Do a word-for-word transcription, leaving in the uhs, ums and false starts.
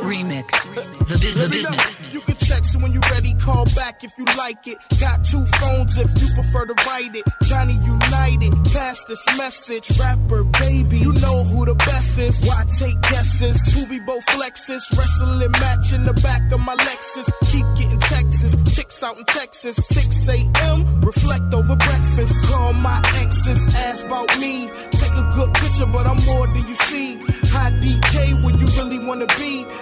Remix. The, biz- the business. You can text it when you ready, call back if you like it. Got two phones if you prefer to write it. Johnny United, pass this message. Rapper, baby, you know who the best is. Why take guesses? Who be both flexes? Wrestling match in the back of my Lexus. Keep getting Texas, chicks out in Texas. six a.m., reflect over breakfast. Call my exes, ask about me. Take a good picture, but I'm more than you see. High D K where you really wanna be.